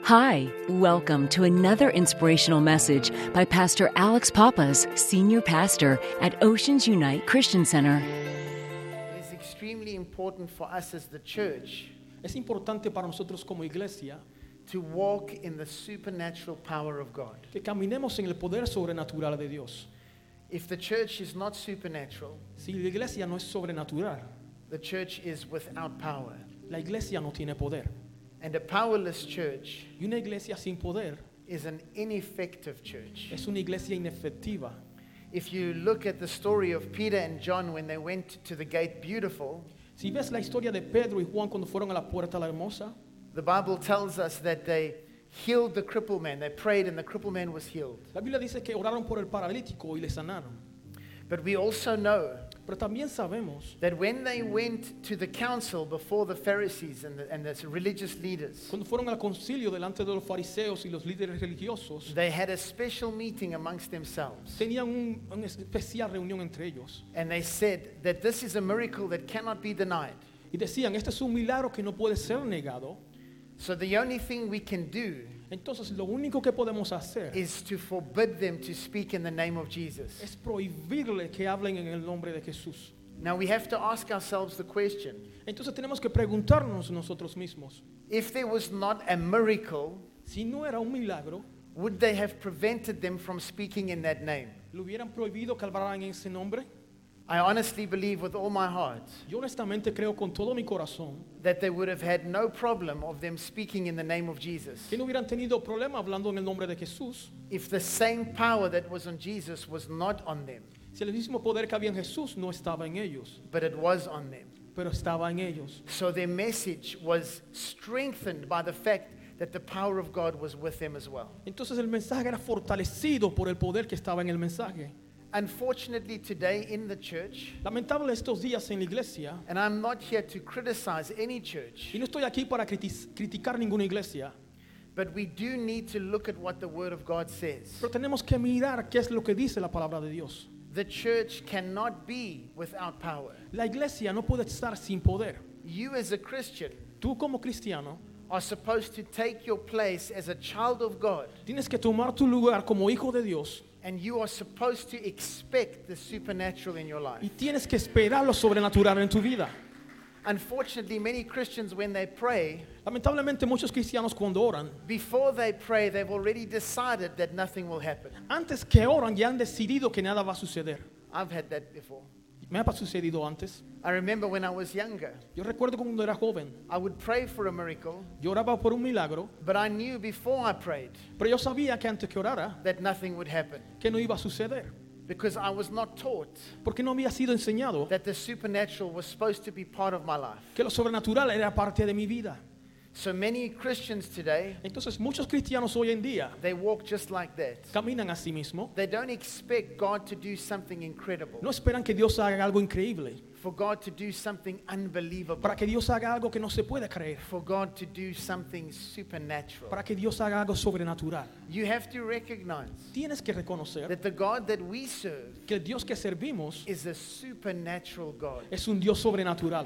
Hi, welcome to another inspirational message by Pastor Alex Papas, Senior Pastor at Oceans Unite Christian Center. It is extremely important for us as the church Es importante para nosotros como iglesia to walk in the supernatural power of God. que caminemos en el poder sobrenatural de Dios. If the church is not supernatural, Si la iglesia no es sobrenatural, the church is without power. la iglesia no tiene poder. And a powerless church Y una iglesia sin poder is an ineffective church. es una iglesia inefectiva. If you look at the story of Peter and John when they went to the gate beautiful, Si ves la historia de Pedro y Juan cuando fueron a la puerta la hermosa, the Bible tells us that they healed the crippled man. They prayed and the crippled man was healed. la Biblia dice que oraron por el paralítico y le sanaron. But we also know Pero también sabemos, that when they went to the council before the Pharisees and the religious leaders, cuando fueron al concilio delante de los fariseos y los líderes religiosos, they had a special meeting amongst themselves. tenían una especial reunión entre ellos. And they said that this is a miracle that cannot be denied. Y decían, este es un milagro que no puede ser negado. So the only thing we can do Entonces lo único que podemos hacer is to forbid them to speak in the name of Jesus. es prohibirle que hablen en el nombre de Jesús. Now we have to ask ourselves the question, Entonces tenemos que preguntarnos nosotros mismos, if there was not a miracle, si no era un milagro, would they have prevented them from speaking in that name? ¿le hubieran prohibido que hablaran en ese nombre? I honestly believe with all my heart Yo honestamente creo con todo mi corazón that they would have had no problem of them speaking in the name of Jesus que no hubieran tenido problema hablando en el nombre de Jesús if the same power that was on Jesus was not on them, si el mismo poder que había en Jesús no estaba en ellos, but it was on them. pero estaba en ellos. So their message was strengthened by the fact that the power of God was with them as well. Entonces el mensaje era fortalecido por el poder que estaba en el mensaje. Unfortunately, today in the church, Lamentable estos días en la iglesia, and I'm not here to criticize any church, y no estoy aquí para criticar ninguna iglesia, but we do need to look at what the Word of God says. pero tenemos que mirar qué es lo que dice la palabra de Dios. The church cannot be without power. La iglesia no puede estar sin poder. You as a Christian Tú como cristiano are supposed to take your place as a child of God, tienes que tomar tu lugar como hijo de Dios and you are supposed to expect the supernatural in your life. y tienes que esperar lo sobrenatural en tu vida. Unfortunately, many Christians, when they pray, Lamentablemente muchos cristianos cuando oran, before they pray, they've already decided that nothing will happen. antes que oran ya han decidido que nada va a suceder. I've had that before. Me ha sucedido antes. I remember when I was younger, Yo recuerdo cuando era joven, I would pray for a miracle, yo oraba por un milagro, but I knew before I prayed pero yo sabía que antes que orara, that nothing would happen que no iba a suceder, because I was not taught porque no había sido enseñado that the supernatural was supposed to be part of my life. que lo sobrenatural era parte de mi vida. So many Christians today, Entonces muchos cristianos hoy en día they walk just like that. caminan a sí mismos, They don't expect God to do something incredible, no esperan que Dios haga algo increíble, for God to do something unbelievable, para que Dios haga algo que no se puede creer, for God to do something supernatural. para que Dios haga algo sobrenatural. You have to recognize Tienes que reconocer that the God that we serve que el Dios que servimos is a supernatural God. es un Dios sobrenatural.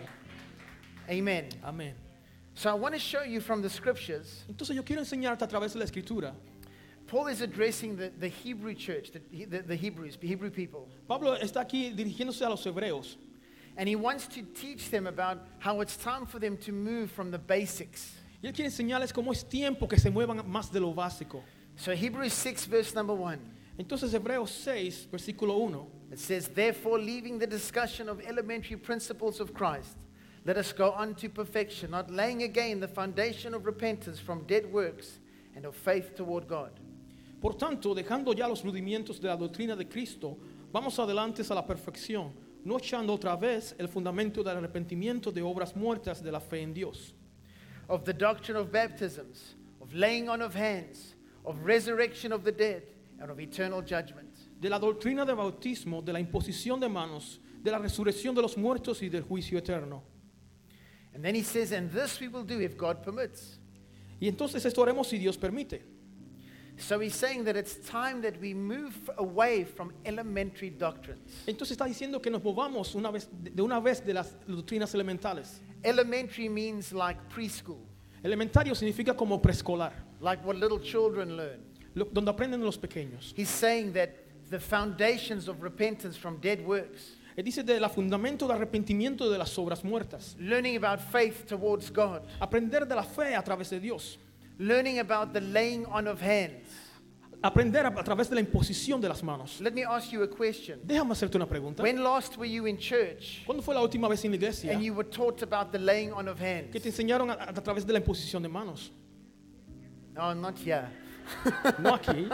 Amen. Amén. So I want to show you from the scriptures. Entonces yo quiero enseñarte a través de la escritura. Paul is addressing the Hebrew church, the Hebrews, the Hebrew people. Pablo está aquí dirigiéndose a los hebreos And he wants to teach them about how it's time for them to move from the basics. y él quiere enseñarles cómo es tiempo que se muevan más de lo básico. So Hebrews 6 verse number 1. Entonces Hebreos 6, versículo 1, It says, therefore, leaving the discussion of elementary principles of Christ, let us go on to perfection, not laying again the foundation of repentance from dead works and of faith toward God. por tanto, dejando ya los rudimientos de la doctrina de Cristo, vamos adelante a la perfección, no echando otra vez el fundamento del arrepentimiento de obras muertas de la fe en Dios, Of the doctrine of baptisms, of laying on of hands, of resurrection of the dead, and of eternal judgment. de la doctrina de bautismo, de la imposición de manos, de la resurrección de los muertos y del juicio eterno. And then he says, and this we will do if God permits. Y entonces esto haremos si Dios permite. So he's saying that it's time that we move away from elementary doctrines. Entonces está diciendo que nos movamos una vez de las doctrinas elementales. Elementary means like preschool. Elementario significa como preescolar, like what little children learn. donde aprenden los pequeños. He's saying that the foundations of repentance from dead works, Él dice de la fundamento de arrepentimiento de las obras muertas. learning about faith towards God, Aprender de la fe a través de Dios. learning about the laying on of hands. Aprender a través de la imposición de las manos. Let me ask you a question. Déjame hacerte una pregunta. When last were you in church ¿Cuándo fue la última vez en la iglesia and you were taught about the laying on of hands? que te enseñaron a través de la imposición de manos? Oh, not here. No aquí.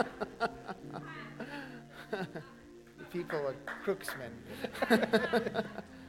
People are crooks, man.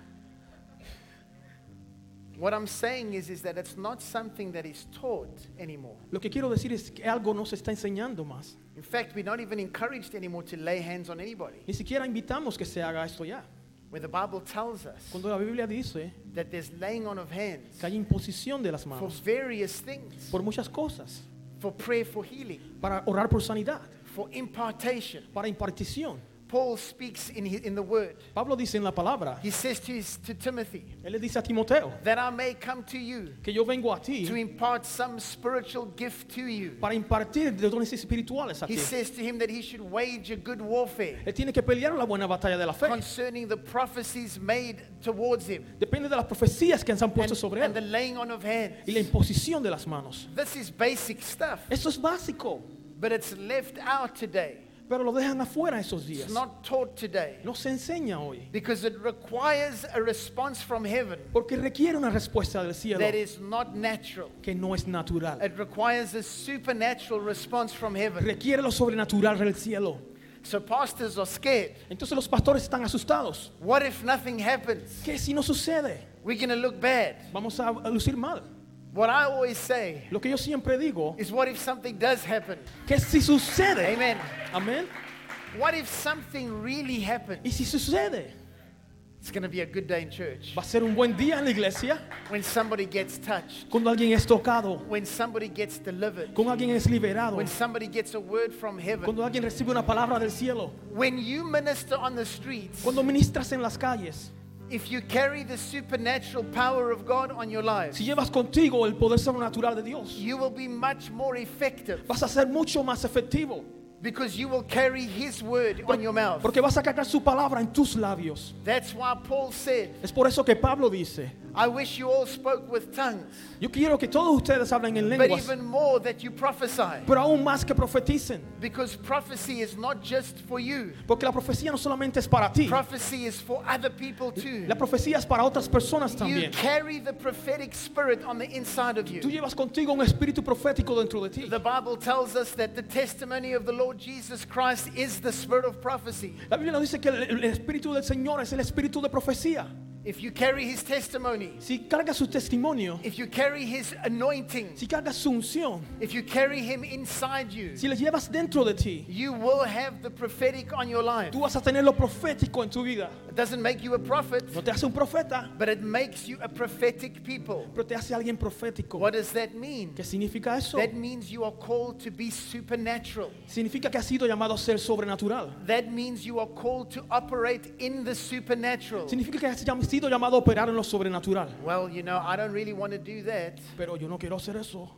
What I'm saying is that it's not something that is taught anymore. Lo que quiero decir es que algo no se está enseñando más. In fact, we're not even encouraged anymore to lay hands on anybody. Ni siquiera invitamos que se haga esto ya. Where the Bible tells us Cuando la Biblia dice that there's laying on of hands que hay imposición de las for manos various things, por muchas cosas, for prayer for healing, para orar por sanidad, for impartation. para impartición. Paul speaks in the word. Pablo dice en la palabra, He says to Timothy, él le dice a Timoteo, that I may come to you que yo vengo a to ti impart some spiritual gift to you. para impartir de dones espirituales a He ti. says to him that he should wage a good warfare Él tiene que pelear la buena batalla de la fe. concerning the prophecies made towards him Depende de las profecías que se han puesto sobre and the él laying on of hands. y la imposición de las manos. This is basic stuff, Eso es básico, but it's left out today. pero lo dejan afuera esos días. It's not taught today No se enseña hoy because it requires a response from heaven porque requiere una respuesta del cielo that is not natural. que no es natural. It requires a supernatural response from heaven. Requiere lo sobrenatural del cielo. So pastors are scared. Entonces los pastores están asustados. What if nothing happens? ¿Qué si no sucede? We're going to look bad. Vamos a lucir mal. What I always say Lo que yo siempre digo, is, what if something does happen? que si sucede, Amen. amén, What if something really happens? y si sucede, It's going to be a good day in church. va a ser un buen día en la iglesia When somebody gets touched, cuando alguien es tocado, when somebody gets delivered, cuando alguien es liberado, when somebody gets a word from heaven, cuando alguien recibe una palabra del cielo, when you minister on the streets, cuando ministras en las calles, if you carry the supernatural power of God on your life, si llevas contigo el poder sobrenatural de Dios, you will be much more effective vas a ser mucho más efectivo because you will carry His word on your mouth. porque vas a cargar su palabra en tus labios. That's why Paul said, Es por eso que Pablo dice, I wish you all spoke with tongues, yo quiero que todos ustedes hablen en but lenguas, even more that you prophesy. pero aún más que profeticen, Because prophecy is not just for you. porque la profecía no solamente es para ti, Prophecy is for other people too. la profecía es para otras personas You también. carry the prophetic spirit on the inside of Tú you. llevas contigo un espíritu profético dentro de ti. The Bible tells us that the testimony of the Lord Jesus Christ is the spirit of prophecy. La Biblia nos dice que el espíritu del Señor es el espíritu de profecía. If you carry His testimony, Si cargas su testimonio, if you carry His anointing, si cargas su unción, if you carry Him inside you, si le llevas dentro de ti, you will have the prophetic on your life. tú vas a tener lo profético en tu vida. It doesn't make you a prophet, No te hace un profeta, but it makes you a prophetic people. pero te hace alguien profético. What does that mean? ¿Qué significa eso? That means you are called to be supernatural. Significa que has sido llamado a ser sobrenatural. That means you are called to operate in the supernatural. Significa que has sido llamado a operar en lo sobrenatural. Well, you know, I don't really want to do that. Pero yo no quiero hacer eso.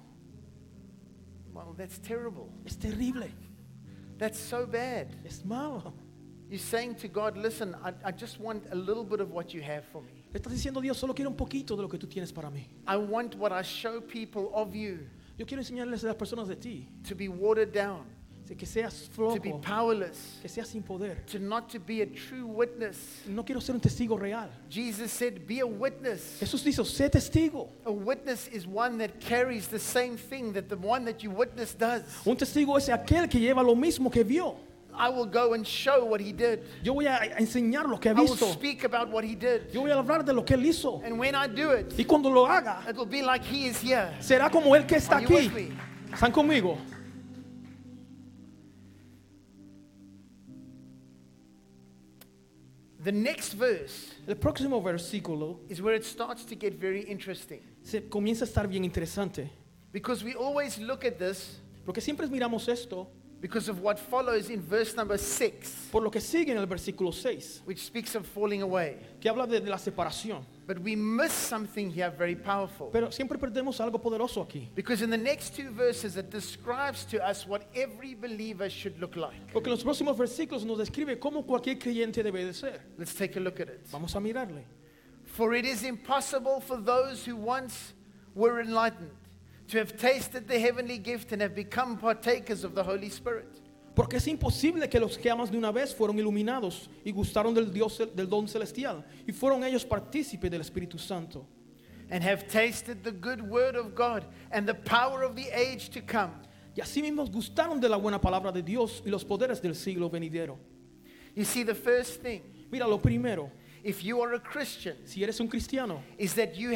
Well, that's terrible. Es terrible. That's so bad. Es malo. You're saying to God, listen, I just want a little bit of what you have for me. Le estás diciendo, Dios, solo quiero un poquito de lo que tú tienes para mí. I want what I show people of you Yo quiero enseñarles a las personas de ti to be watered down, que seas to be flojo, powerless, que seas sin poder. to not to be a true witness. No quiero ser un testigo real. Jesus said, be a witness. Jesús dijo, sé testigo. A witness is one that carries the same thing that the one that you witness does. Un testigo es aquel que lleva lo mismo que vio. I will go and show what he did. Yo voy a enseñar lo que I he will visto. speak about what he did. Yo voy a hablar de lo que él hizo. And when I do it, Y cuando lo haga, it will be like he is here. será como él que está Are you aquí. with me? ¿Están conmigo? The next verse El próximo versículo is where it starts to get very interesting. se comienza a estar bien interesante. Because we always look at this Porque siempre miramos esto because of what follows in verse number 6, por lo que sigue en el versículo 6, which speaks of falling away. que habla de la separación. But we miss something here very powerful. Pero siempre perdemos algo poderoso aquí. Because in the next two verses, it describes to us what every believer should look like. Porque en los próximos versículos nos describe cómo cualquier creyente debe de ser. Let's take a look at it. Vamos a mirarle. For it is impossible for those who once were enlightened to have tasted the heavenly gift and have become partakers of the Holy Spirit. Porque es imposible que los que amas de una vez fueron iluminados y gustaron del don celestial y fueron ellos partícipes del Espíritu Santo. And have tasted the good word of God and the power of the age to come. Y así mismos gustaron de la buena palabra de Dios y los poderes del siglo venidero. You see, the first thing, Mira, lo primero, if you are a Christian, si eres un cristiano, is that you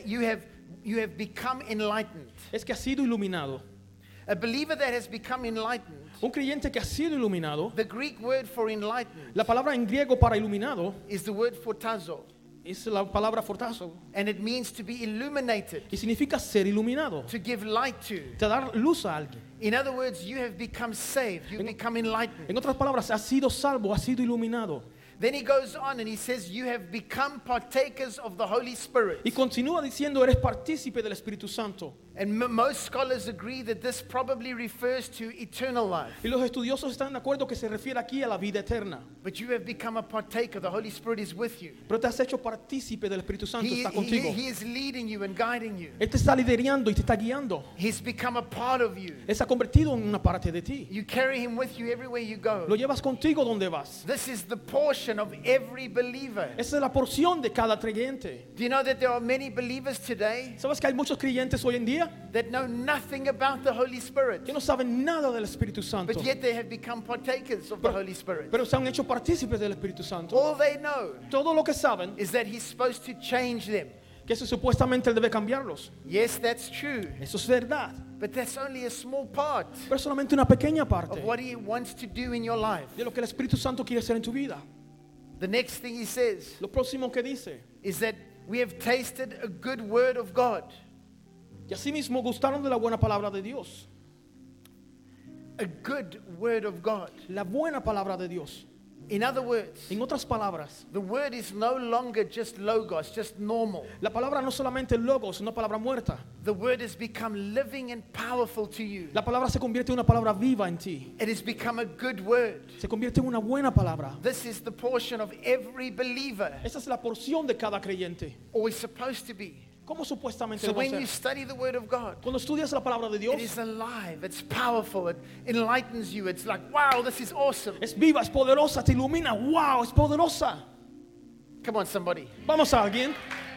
have become enlightened. es que has sido iluminado. A believer that has become enlightened, Un creyente que ha sido iluminado, the Greek word for enlightened la palabra en griego para iluminado is the word photazo, es la palabra fortazo and it means to be illuminated, y significa ser iluminado, to give light to. te dar luz a alguien. In other words, you have become saved, you've become enlightened. En otras palabras, has sido salvo, has sido iluminado. Then he goes on and he says, you have become partakers of the Holy Spirit. Y continúa diciendo, eres partícipe del Espíritu Santo. And most scholars agree that this probably refers to eternal life. Y los estudiosos están de acuerdo que se refiere aquí a la vida eterna. But you have become a partaker. The Holy Spirit is with you. Pero te has hecho partícipe del Espíritu Santo, está contigo. He is leading you and guiding you. Él te está liderando y te está guiando. He's become a part of you. Él se ha convertido en una parte de ti. You carry him with you everywhere you go. Lo llevas contigo donde vas. This is the portion of every believer. Esa es la porción de cada creyente. Do you know that there are many believers today ¿Sabes que hay muchos creyentes hoy en día that know nothing about the Holy Spirit, que no saben nada del Espíritu Santo, but yet they have become partakers of the Holy Spirit? pero se han hecho partícipes del Espíritu Santo? All they know Todo lo que saben is that he's supposed to change them. que eso supuestamente él debe cambiarlos. Yes, that's true, Eso es verdad, but that's only a small part pero es solamente una pequeña parte of what he wants to do in your life. de lo que el Espíritu Santo quiere hacer en tu vida. The next thing he says Lo próximo que dice, is that we have tasted a good word of God. y asimismo gustaron de la buena palabra de Dios. A good word of God. La buena palabra de Dios. In other words, En otras palabras, the word is no longer just logos, just normal. la palabra no solamente logos, una palabra muerta. The word has become living and powerful to you. La palabra se convierte en una palabra viva en ti. It has become a good word. Se convierte en una buena palabra. This is the portion of every believer, Esa es la porción de cada creyente. or is supposed to be. ¿Cómo supuestamente So debe when ser? you study the word of God, Cuando estudias la palabra de it Dios, is alive, it's powerful, it enlightens you. It's like, wow, this is awesome. es viva, es poderosa, te ilumina. ¡Wow! Es poderosa. Come on, somebody. Vamos a alguien.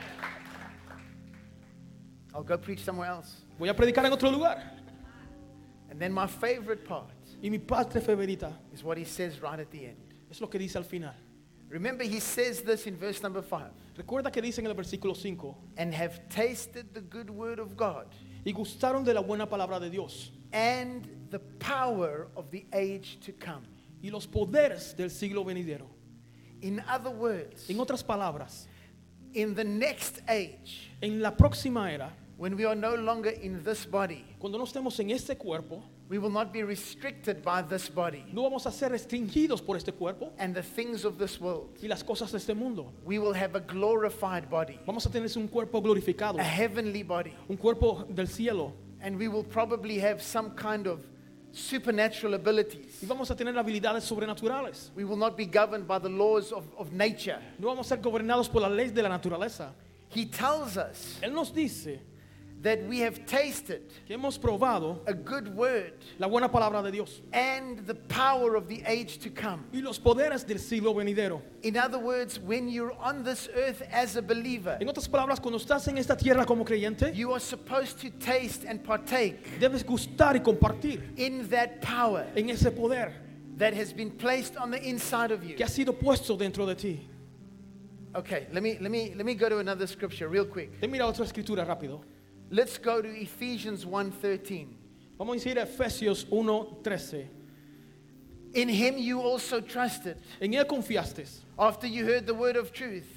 I'll go preach somewhere else. Voy a predicar en otro lugar. And then my favorite part Y mi parte favorita is what he says right at the end. es lo que dice al final. Remember, he says this in verse number 5. Recuerda que dice en el versículo 5, And have tasted the good word of God y gustaron de la buena palabra de Dios and the power of the age to come. y los poderes del siglo venidero. In other words, En otras palabras, in the next age, en la próxima era, when we are no longer in this body, cuando no estemos en este cuerpo, we will not be restricted by this body no vamos a ser restringidos por este cuerpo and the things of this world. y las cosas de este mundo. We will have a glorified body, Vamos a tener un cuerpo glorificado, a heavenly body, un cuerpo del cielo, and we will probably have some kind of supernatural abilities. y vamos a tener habilidades sobrenaturales. We will not be governed by the laws of nature. No vamos a ser gobernados por las leyes de la naturaleza. He tells us Él nos dice that we have tasted que hemos probado a good word la buena palabra de Dios and the power of the age to come. y los poderes del siglo venidero. In other words, when you're on this earth as a believer, En otras palabras, cuando estás en esta tierra como creyente, you are supposed to taste and partake debes gustar y compartir in that power en ese poder that has been placed on the inside of you. que ha sido puesto dentro de ti. Okay, let me go to another scripture real quick. Te mira otra escritura rápido. Let's go to Ephesians 1:13. Vamos a ir a Efesios 1:13. In him you also trusted, En él confiaste after you heard the word of truth,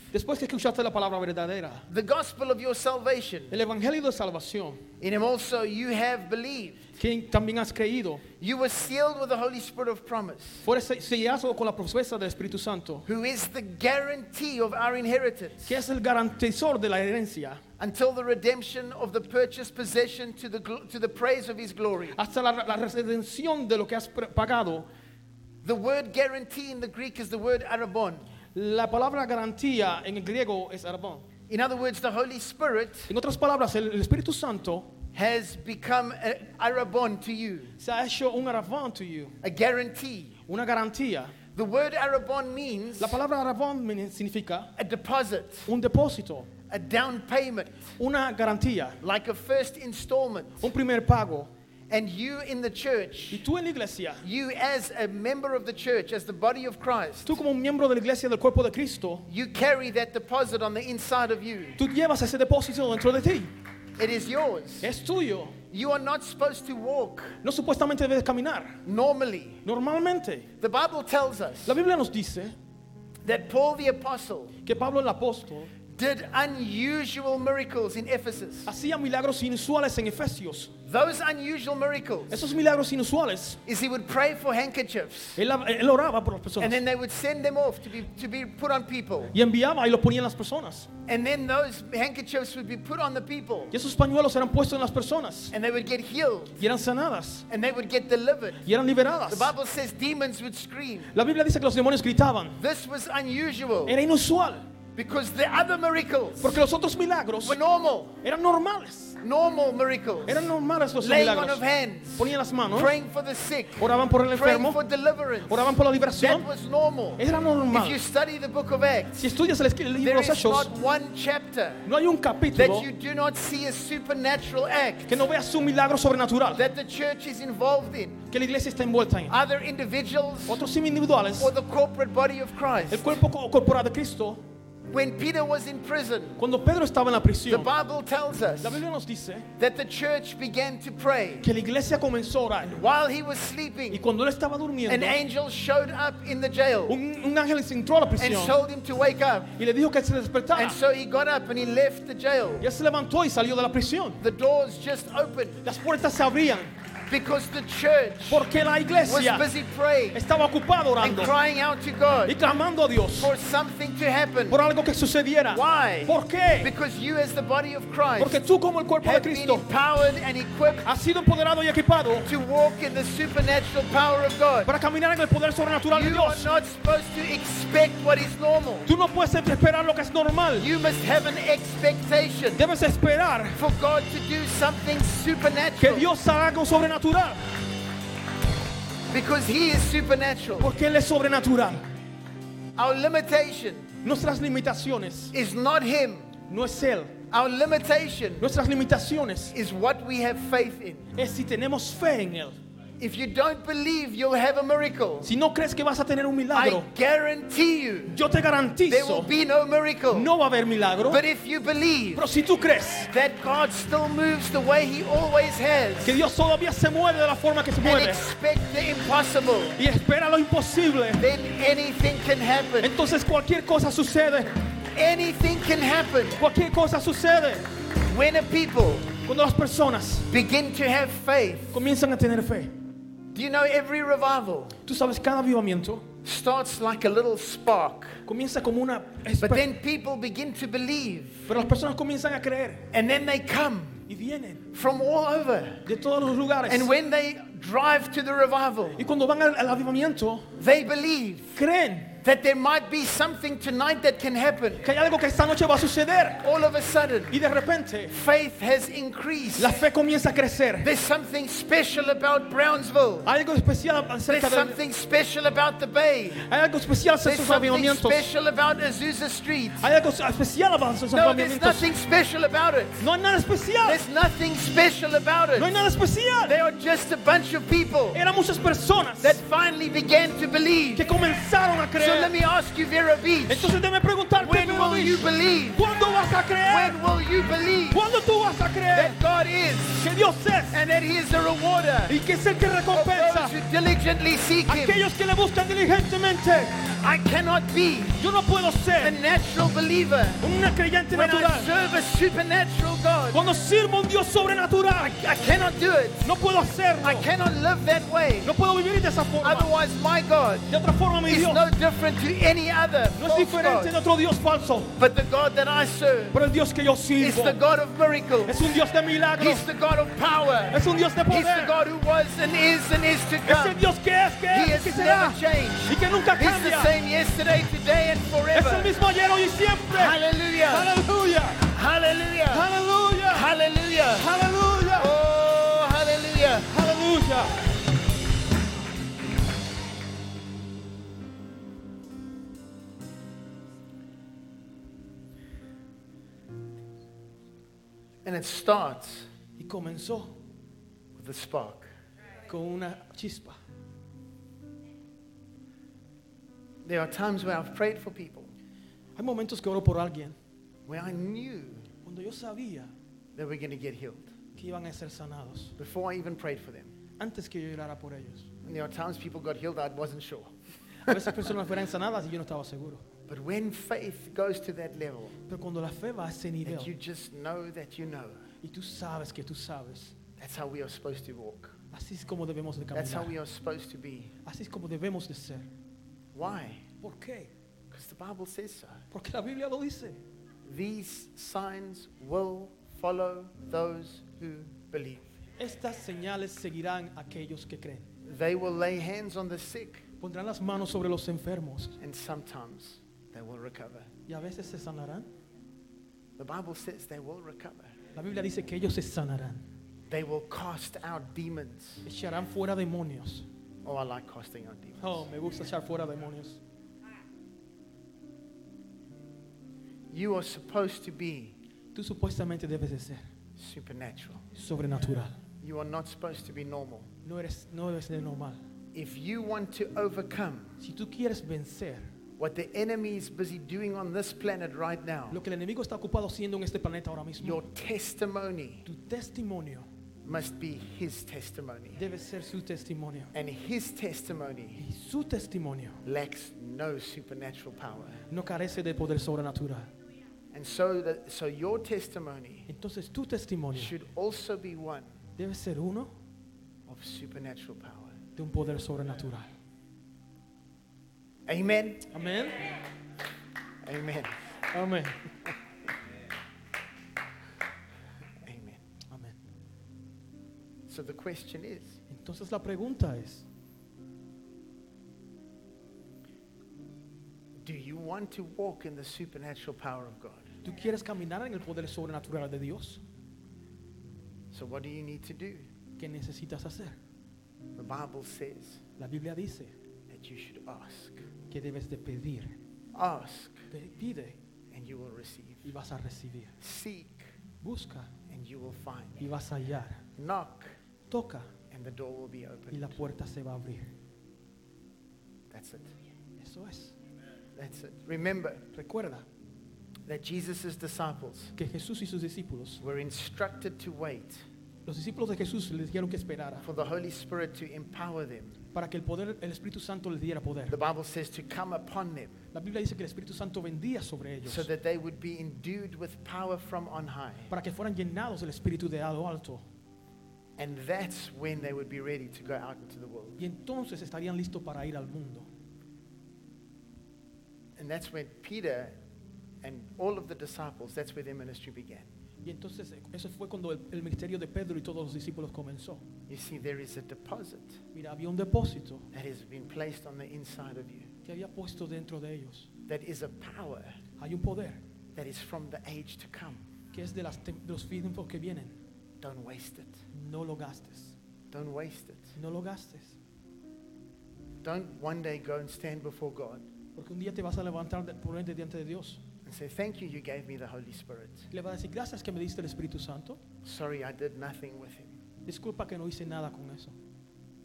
Después que escuchaste la palabra verdadera, the gospel of your salvation. el evangelio de salvación, In him also you have believed. que también has creído, You were sealed with the Holy Spirit of promise, fueres sellado con la promesa del Espíritu Santo, who is the guarantee of our inheritance, que es el garantizador de la herencia, until the redemption of the purchased possession to the praise of his glory. hasta la redención de lo que has pagado. The word guarantee in the Greek is the word arabon. La palabra garantía en el griego es arabón. In other words, the Holy Spirit En otras palabras, el Espíritu Santo has become an arabon to you, se ha hecho un arabón to you, a guarantee. una garantía. The word arabon means La palabra arabón significa a deposit, un depósito, a down payment, una garantía, like a first installment. un primer pago. And you in the Y church, tú en la iglesia, you as a member of the church, as the body of Christ, tú como un miembro de la iglesia del cuerpo de Cristo, you carry that deposit on the inside of you. tú llevas ese depósito dentro de ti. It is yours. Es tuyo. You are not supposed to walk No supuestamente debes caminar. normally. Normalmente, The Bible tells us la Biblia nos dice that Paul the apostle que Pablo el apóstol did unusual miracles in Ephesus. hacía milagros inusuales en Efesios. Those unusual miracles Esos milagros inusuales, is he would pray for handkerchiefs, él oraba por las and personas then they would send them off to be put on people. y enviaba y lo ponía en las personas. And then those handkerchiefs would be put on the people, Y esos pañuelos eran puestos en las personas and they would get healed, y eran sanadas and they would get delivered. y eran liberadas. The Bible says demons would scream. La Biblia dice que los demonios gritaban. This was unusual Era inusual because the other miracles porque los otros milagros were normal. eran normales. Normal miracles. Eran normales los Laying on milagros. of hands, Ponían las manos, praying for the sick, oraban por el praying enfermo, for deliverance. oraban por la liberación. That was normal. Era If you normal. study the book of Acts, Si estudias el libro de there los is Hechos, not one chapter no hay un that capítulo you do not see a supernatural act que no veas un milagro sobrenatural that the church is involved in, que la iglesia está envuelta en. either individuals Otros individuales, or the corporate body of Christ. el cuerpo corporal de Cristo. When Peter was in prison, Cuando Pedro estaba en la the prisión, Bible tells us la Biblia nos dice that the church began to pray. que la iglesia comenzó a orar. While he was Y sleeping, cuando él estaba an durmiendo, angel showed up in the jail un ángel se entró a la and prisión told him to wake up. y le dijo que se despertara. And so he got up and he left the jail. Y él se levantó y salió de la prisión. The doors just opened Las puertas se abrían because the church porque la was iglesia busy praying estaba ocupada and orando crying out to God y clamando a Dios for something to happen. por algo que sucediera. Why? ¿Por qué? Because you as the body of Christ Porque tú como el cuerpo de have been Cristo empowered and equipped has sido empoderado y equipado to walk in the supernatural power of God. para caminar en el poder sobrenatural de You are Dios. not supposed to expect what is normal. Tú no puedes esperar lo que es normal. You must have an expectation Debes esperar for God to do something que supernatural Dios haga algo sobrenatural because He is supernatural. porque Él es sobrenatural. Our limitation Nuestras limitaciones is not Him. no es Él. Our limitation Nuestras limitaciones is what we have faith in. es si tenemos fe en Él. If you don't believe you'll have a miracle, Si no crees que vas a tener un I milagro, guarantee you yo te there will garantizo, be no miracle. no va a haber milagro. But if you believe Pero si tú crees that God still moves the way He always has que Dios todavía se mueve de la forma que se and mueve expect the impossible, y espera lo imposible, then anything can happen. entonces cualquier cosa sucede. Anything can happen Cualquier cosa sucede when a people cuando las personas begin to have faith. comienzan a tener fe. Do you know every revival Tú sabes, cada avivamiento starts like a little spark, comienza como una but then people begin to believe, pero las personas comienzan a creer and then they come y vienen from all over. de todos los lugares. And when they drive to the revival, Y cuando van al avivamiento, they believe creen that there might be something tonight that can happen. que hay algo que esta noche va a suceder. All of a sudden, Y de repente, faith has increased. la fe comienza a crecer. There's something special about Brownsville. Hay algo especial There's acerca de... something special about the Bay. Hay algo especial acerca There's de esos something avivamientos. special about Azusa Street. Hay algo especial acerca de esos No, there's avivamientos. nothing special about it. No hay nada especial. There's nothing special about No hay it. nada especial. They are just a bunch of people Eran muchas personas that finally began to believe. que comenzaron a So let creer. me ask you, Vera Beach, Entonces déjame preguntarte, when Vero will you Beach, believe? ¿cuándo vas a creer? When will you believe ¿Cuándo tú vas a creer that God is que Dios es and that He is the rewarder y que es el que of recompensa those who diligently seek Him? aquellos que le buscan diligentemente? I cannot be Yo no puedo a ser natural believer un creyente when I natural. serve a supernatural God. Cuando sirvo a un Dios sobrenatural, I cannot do it. no puedo hacerlo. I cannot live that way. No puedo vivir de esa forma. Otherwise, my God De otra forma, mi is Dios no different to any other no es false diferente de God. otro Dios falso. But the God that I serve Pero el Dios que yo is sirvo the God of miracles. es un Dios de milagros. He's the God of power. Es un Dios de He's the poder. God who was and is to Es come. el Dios que es, He que has será never changed. y que nunca He's the cambia. same yesterday, today, and Es forever. el mismo ayer, hoy y siempre. Hallelujah. Aleluya. Hallelujah. Aleluya. Hallelujah. Aleluya. Oh, hallelujah. Aleluya. And it starts Y comenzó with a spark. con una chispa. There are times where I've prayed for people Hay momentos que oro por alguien where I knew cuando yo sabía they were going to get healed que iban a ser sanados before I even prayed for them. antes que yo orara por ellos. And there are times people got healed, I wasn't sure. A veces personas fueran sanadas y yo no estaba seguro. But when faith goes to that level, Pero cuando la fe va a ese nivel that you just know that you know, y tú sabes que tú sabes, that's how we are supposed to walk. así es como debemos de That's how caminar. we are supposed to be. Así es como debemos de ser. Why? ¿Por qué? Because the Bible says so. Porque la Biblia lo dice. These signs will follow those who believe. Estas señales seguirán a aquellos que creen. They will lay hands on the sick, Pondrán las manos sobre los enfermos and sometimes they will recover. y a veces se sanarán. The Bible says they will recover. La Biblia dice que ellos se sanarán. They will cast out demons. Echarán fuera demonios. Oh, I like casting out demons. Oh, me gusta echar fuera demonios. You are supposed to be Tú supuestamente debes de ser supernatural. sobrenatural. You are not supposed to be normal. No debes de normal. If you want to overcome Si tú quieres vencer what the enemy is busy doing on this planet right now, lo que el enemigo está ocupado haciendo en este planeta ahora mismo, your testimony tu testimonio must be his testimony. debe ser su testimonio. And his testimony Y su testimonio lacks no supernatural power. no carece de poder sobrenatural. And so your testimony Entonces tu testimonio should also be one debe ser uno of supernatural power. de un poder sobrenatural. Amen. Amén. Amen. Amén. Amen. Amén. So the question is, Entonces la pregunta es, do you want to walk in the supernatural power of God? ¿tú quieres caminar en el poder sobrenatural de Dios? So what do you need to do? ¿Qué necesitas hacer? The Bible says La Biblia dice that you should ask. que debes de pedir. Ask Pide and you will receive. y vas a recibir. Seek Busca and you will find. y vas a hallar. Knock Toca and the door will be y opened. la puerta se va a abrir. That's it. Eso es. That's it. Remember Recuerda that Jesus' disciples que Jesús y sus discípulos, were instructed to wait los discípulos de Jesús les dijeron que esperara for the Holy Spirit to empower them. para que el Espíritu Santo les diera poder. The Bible says to come upon them La Biblia dice que el Espíritu Santo vendría sobre ellos so that they would be endued with power from on high. para que fueran llenados del Espíritu de lo alto. And that's when they would be ready to go out into the world. Y entonces estarían listos para ir al mundo. And that's when Peter and all of the disciples, that's where their ministry began. Y entonces eso fue cuando el ministerio de Pedro y todos los discípulos comenzó. You see, there is a deposit Mira, había un depósito that has been placed on the inside of you. que había puesto dentro de ellos. That is a power Hay un poder that is from the age to come. que es de los tiempos que vienen. Don't waste it. No lo gastes. Don't waste it. No lo gastes. Don't one day go and stand before God Porque un día te vas a levantar por delante de Dios. and say, thank you gave me the Holy Spirit. Y le vas a decir, gracias que me diste el Espíritu Santo. Sorry, I did nothing with him. Disculpa que no hice nada con eso.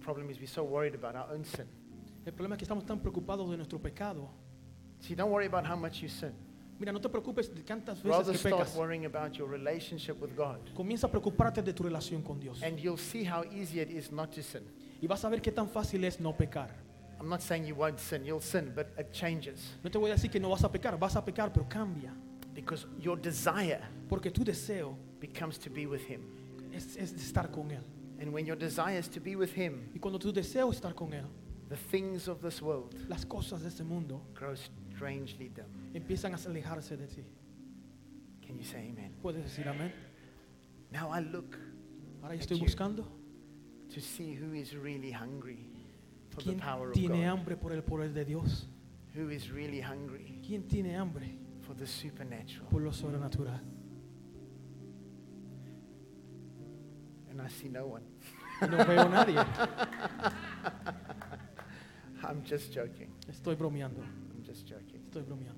problem is we're so worried about our own sin. El problema es que estamos tan preocupados de nuestro pecado. See, don't worry about how much you sin. Mira, no te preocupes de cuántas Rather veces que start pecas. worrying about your relationship with God. Comienza a preocuparte de tu relación con Dios. And you'll see how easy it is not to sin. Y vas a ver qué tan fácil es no pecar. I'm not saying you won't sin, you'll sin, but it changes. No te voy a decir que no vas a pecar, pero cambia. Because your desire Porque tu deseo becomes to be with Him. es estar con Él. And when your desire is to be with Him, Y cuando tu deseo es estar con Él, the things of this world las cosas de este mundo grow strangely dim. empiezan a alejarse de ti. Can you say amen? ¿Puedes decir amén? Now I look Ahora yo At estoy you. buscando to see who is really hungry for the quién power of tiene God. hambre por el poder de Dios. Who is really hungry ¿Quién tiene hambre for the supernatural. por lo sobrenatural? And I see no one. Y no veo a nadie. I'm just joking. Estoy bromeando. I'm just joking. Estoy bromeando.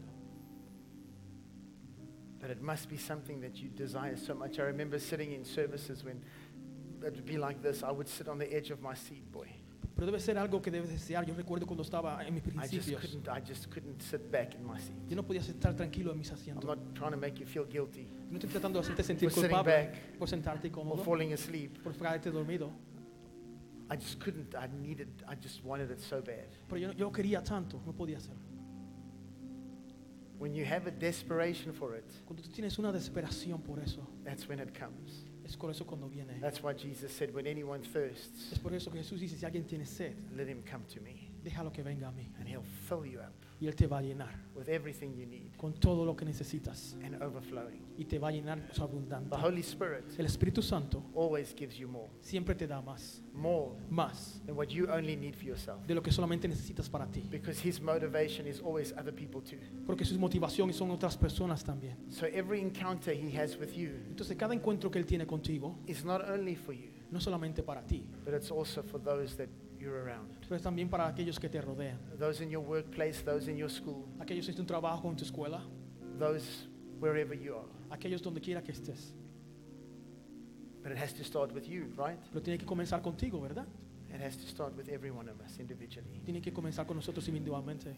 But it must be something that you desire so much. I remember sitting in services when it would be like this. I would sit on the edge of my seat, boy. Pero debe ser algo que debes desear. Yo recuerdo cuando estaba en mis I principios. just couldn't sit back in my seat. Yo no podía estar tranquilo en mis I'm asientos. not trying to make you feel guilty No estoy tratando de hacerte sentir For sitting culpable back. por sentarte or cómodo, falling asleep. por quedarte dormido. I just couldn't. I just wanted it so bad. Pero yo quería tanto, no podía hacerlo. When you have a desperation for it, Cuando tú tienes una desesperación por eso, that's when it comes. es por eso cuando viene. That's why Jesus said, when anyone thirsts, Es por eso que Jesús dice, si alguien tiene sed, let him come to me, déjalo que venga a mí. and he'll fill you up Y Él te va a llenar with everything you need con todo lo que necesitas. and overflowing. Y te va a llenar abundante. The Holy Spirit El Espíritu Santo always gives you more, siempre te da más more than what you only need for yourself. de lo que solamente necesitas para ti. Because his motivation is always other people too. Porque su motivación son otras personas también. So every encounter he has with you Entonces cada encuentro que Él tiene contigo is not only for you, no solamente para ti, but it's also for those that you're around. pero es también para aquellos que te rodean. Those in your workplace, those in your school, Aquellos en tu trabajo, en tu escuela, those wherever you are. aquellos donde quiera que estés. But it has to start with you, right? Pero tiene que comenzar contigo, ¿verdad? It has to start with every one of us individually. Tiene que comenzar con nosotros individualmente.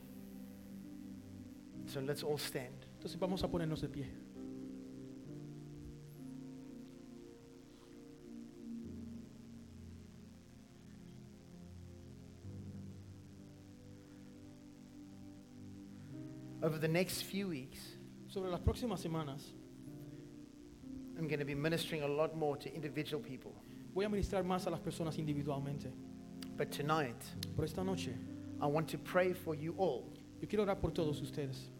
So let's all stand. Entonces vamos a ponernos de pie. Over the next few weeks, Sobre las próximas semanas I'm going to be ministering a lot more to individual people. voy a ministrar más a las personas individualmente. But tonight, Pero esta noche I want to pray for you all. yo quiero orar por todos ustedes.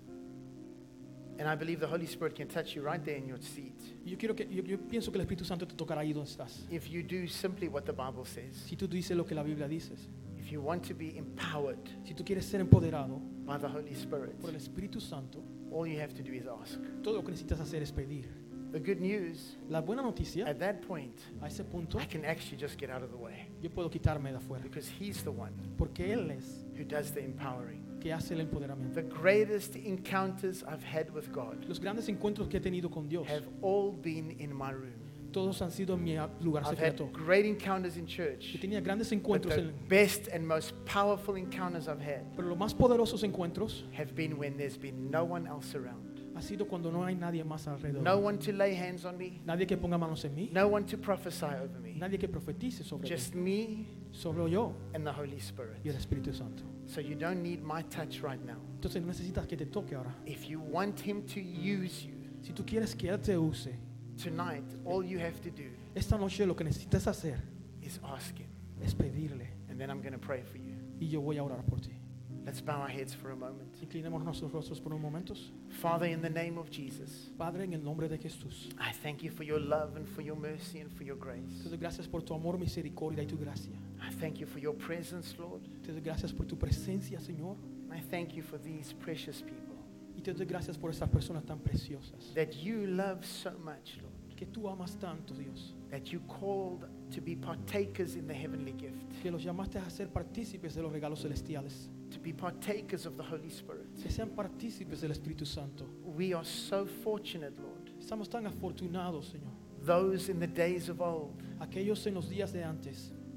And I believe the Holy Spirit can touch you right there in your seat. Y yo pienso que el Espíritu Santo te tocará ahí donde estás. If you do simply what the Bible says, Si tú dices lo que la Biblia dice, if you want to be empowered si tú quieres ser empoderado by the Holy Spirit, por el Espíritu Santo, all you have to do is ask. todo lo que necesitas hacer es pedir. The good news, La buena noticia, at that point, a ese punto, I can actually just get out of the way yo puedo quitarme de afuera. because He's the one Porque Él es who does the empowering. que hace el empoderamiento. The greatest encounters I've had with God Los grandes encuentros que he tenido con Dios, have all been in my room. todos han sido en mi lugar I've had secreto. great encounters in Yo church, tenía grandes but encuentros, the best and most powerful encounters I've had pero los más poderosos encuentros have been when there's been no one else around. ha sido cuando no hay nadie más alrededor. No one to lay hands on me, Nadie que ponga manos en mí, no one to prophesy over me, nadie que profetice sobre just mí, me solo yo and the Holy Spirit. y el Espíritu Santo. So you don't need my touch right now. Entonces no necesitas que te toque ahora. If you want Him to use you, Si tú quieres que Él te use, tonight all you have to do esta noche lo que necesitas hacer is ask Him. es pedirle. And then I'm going to pray for you. Y yo voy a orar por ti. Let's bow our heads for a moment. Inclinemos nuestros rostros por un momento. Father, in the name of Jesus, Padre, en el nombre de Jesús, I thank you for your love and for your mercy and for your grace. te doy gracias por tu amor, misericordia y tu gracia. I thank you for your presence, Lord. Te doy gracias por tu presencia, Señor. I thank you for these precious people Y te doy gracias por estas personas tan preciosas that you love so much, Lord, que tú amas tanto, Dios, that you called to be partakers in the heavenly gift, que los llamaste a ser partícipes de los regalos celestiales, to be partakers of the Holy Spirit. que sean partícipes del Espíritu Santo. We are so fortunate, Lord. Estamos tan afortunados, Señor. Those in the days of old Aquellos en los días de antes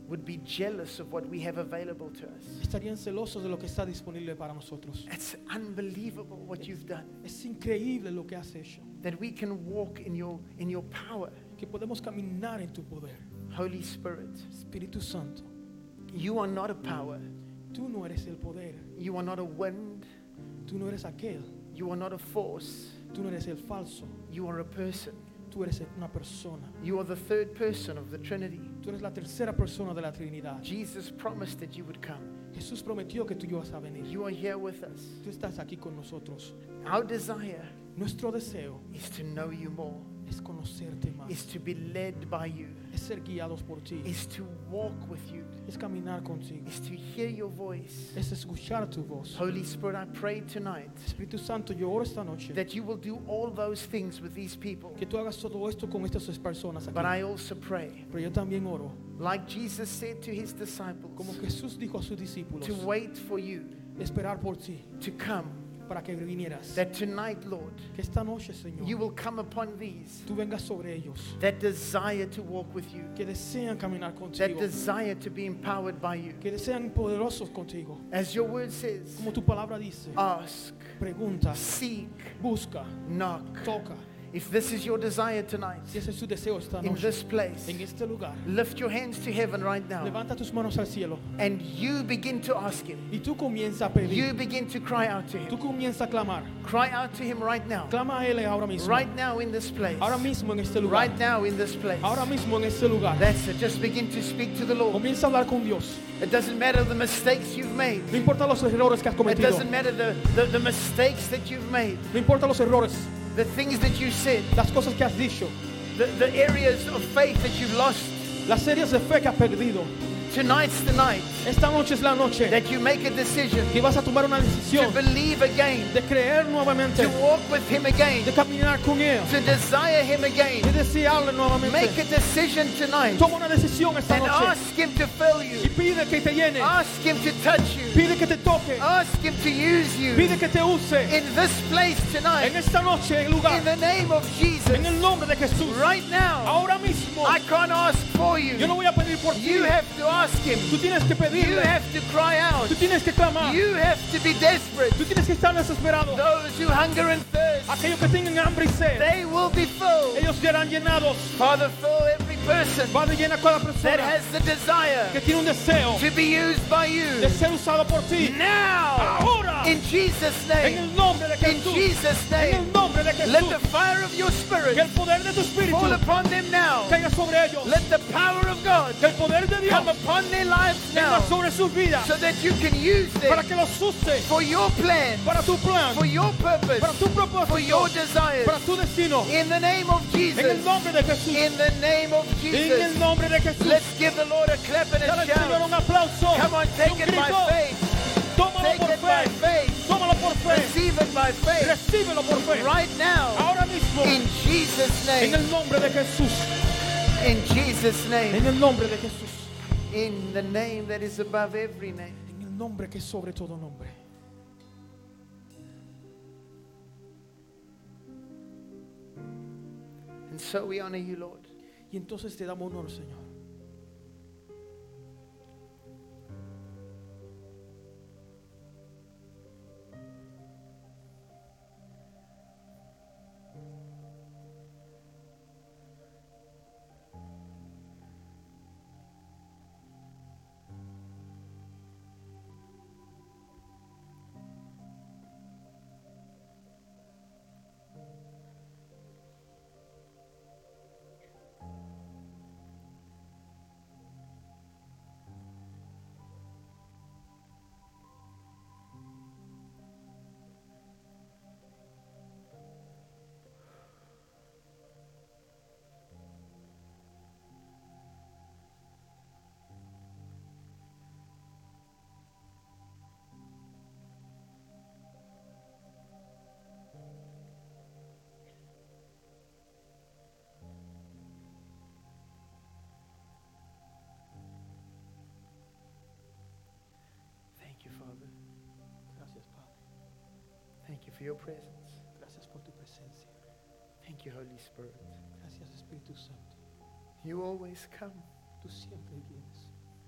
would be jealous of what we have available to us. estarían celosos de lo que está disponible para nosotros. It's unbelievable what you've done. Es increíble lo que has hecho, That we can walk in your power. que podemos caminar en tu poder. Holy Spirit, Espíritu Santo, you are not a power. tú no eres el poder, You are not a wind. tú no eres aquel, You are not a force. tú no eres el falso, You are a person. tú eres una persona, You are the third person of the Trinity. tú eres la tercera persona de la Trinidad. Jesus promised that you would come. Jesús prometió que tú ibas a venir. You are here with us. Tú estás aquí con nosotros. Our desire Nuestro deseo is to know you more, es conocerte más, is to be led by you, es ser guiados por ti, is to walk with you, es caminar contigo, is to hear your voice. es escuchar tu voz. Holy Spirit, I pray tonight Espíritu Santo, yo oro esta noche that you will do all those things with these people. que tú hagas todo esto con estas personas aquí. But I also pray, Pero yo también oro, like Jesus said to his disciples, como Jesús dijo a sus discípulos, to wait for you esperar por ti to come. para que vinieras. That tonight, Lord, Que esta noche, Señor, you will come upon these tú vengas sobre ellos, that desire to walk with you, que desean caminar that contigo, desire to be empowered by you. que desean poderosos contigo. As your word says, Como tu palabra dice, ask, pregunta, seek, busca, knock. toca. If this is your desire tonight, Si ese es tu deseo esta in noche, this place, en este lugar, lift your hands to heaven right now levanta tus manos al cielo and you begin to ask Him. y tú comienza a You pedir, begin to cry out to tú Him. comienza a clamar. Cry out to Him right now. Clama a Él ahora mismo, Right now in this place. ahora mismo en este lugar, Right now in this place. ahora mismo en este lugar. That's it. Just begin to speak to the Lord. Comienza a hablar con Dios. It doesn't matter the mistakes you've made. No importa los errores que has It cometido, doesn't matter the mistakes that you've made. no importa los errores, The things that you said. las cosas que has dicho, The areas of faith that you've lost. las áreas de fe que has perdido. Tonight's the night Esta noche es la noche that you make a decision que vas a tomar una to decisión believe again, de creer nuevamente, to walk with Him again, de caminar con Él, to desire Him again. de desearle nuevamente. Make a decision tonight Toma una decisión esta and noche ask Him to fill y you. pide que te llene, Ask Him to touch you. pide que te toque, Ask Him to use you pide que te use in this place en tonight. esta noche, en In lugar, the name of Jesus. en el nombre de Jesús. Right now, Ahora mismo, I can't ask for yo you. no voy a pedir por ti. You have to ask Him. Tú tienes que You pedirle, have to cry out. tú tienes que clamar, You have to be desperate. tú tienes que estar desesperado. Those who hunger and thirst, Aquellos que tengan hambre y sed, they will be filled. ellos serán llenados. Father, fill every person Padre, llena a cada that persona has the desire que tiene un deseo to be used by de you. ser usado por ti. Now, Ahora, in Jesus' en name, el nombre de in Jesús, Jesus' en el name, nombre de let the Jesús, fire of your spirit que el poder de tu espíritu fall upon them now. caiga sobre ellos, Let the power of God que el poder de Dios come upon their lives venga now sobre sus vidas, so that you can use para them que los use for your plan, para tu plan, for your purpose, para tu for your propósito, desires. para tu destino, In the name of en el Jesus. nombre de Jesús, In the name of en el Jesus. nombre de Jesús. Let's give the Lord a clap and Dale a al Señor shout. un aplauso, Come on, y take un it by grito. faith. Tómalo Take por it by fe, faith. tómalo por fe, Receive it by faith. recíbelo por fe. Right now. Ahora mismo, In Jesus' en name. el nombre de Jesús, In Jesus' en name. el nombre de Jesús, In the name that is above every name. en el nombre que es sobre todo nombre. And so we honor you, Lord. Y entonces te damos honor, Señor. Thank you, Father. Gracias, Padre. Thank you for your presence. Gracias por tu presencia. Thank you, Holy Spirit. Gracias, Espíritu Santo. You always come. Tú siempre vienes.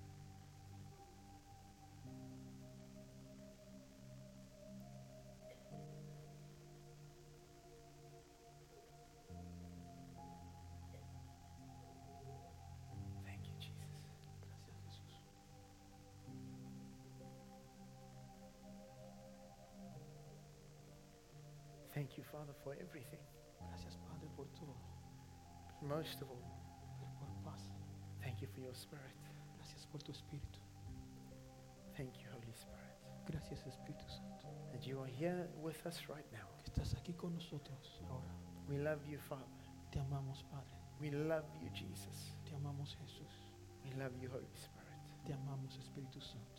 Thank you, Father, for everything. Gracias, Padre, por todo. Most of all, Pero por paz. thank you for your Spirit. Gracias por tu Espíritu. Thank you, Holy Spirit, Gracias, Espíritu Santo, that you are here with us right now. que estás aquí con nosotros ahora. We love you, Father. Te amamos, Padre. We love you, Jesus. Te amamos, Jesús. We love you, Holy Spirit. Te amamos, Espíritu Santo.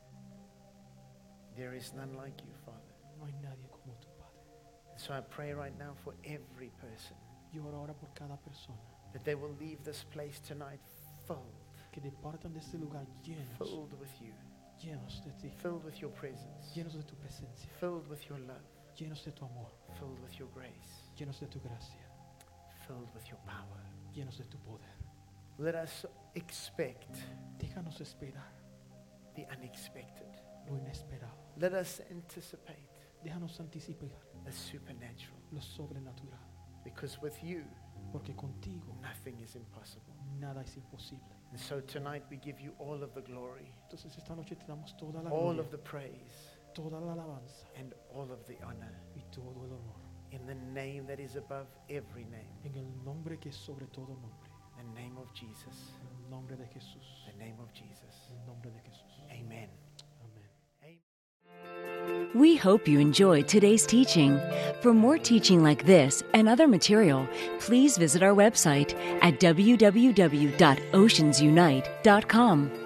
There is none like you, Father. No hay nadie como tu Padre. And so I pray right now for every person Yo oro ahora por cada persona that they will leave this place tonight filled, que departan de este lugar filled with you, llenos de ti, filled with your presence, llenos de tu presencia, filled with your love, llenos de tu amor, filled with your grace, llenos de tu gracia, filled with your power. llenos de tu poder. Let us expect Déjanos esperar the unexpected. lo inesperado. Let us anticipate Déjanos anticipar the supernatural. lo sobrenatural. Because with you, Porque contigo nothing is impossible. nada es imposible. And so tonight we give you all of the glory, Entonces esta noche te damos toda la all gloria, of the praise, toda la alabanza and all of the honor y todo el honor. in the name that is above every name, En el nombre que es sobre todo nombre. the name of Jesus, En el nombre de Jesús. the name of Jesus. En el nombre de Jesús. Amen. Amén. We hope you enjoyed today's teaching. For more teaching like this and other material, please visit our website at www.oceansunite.com.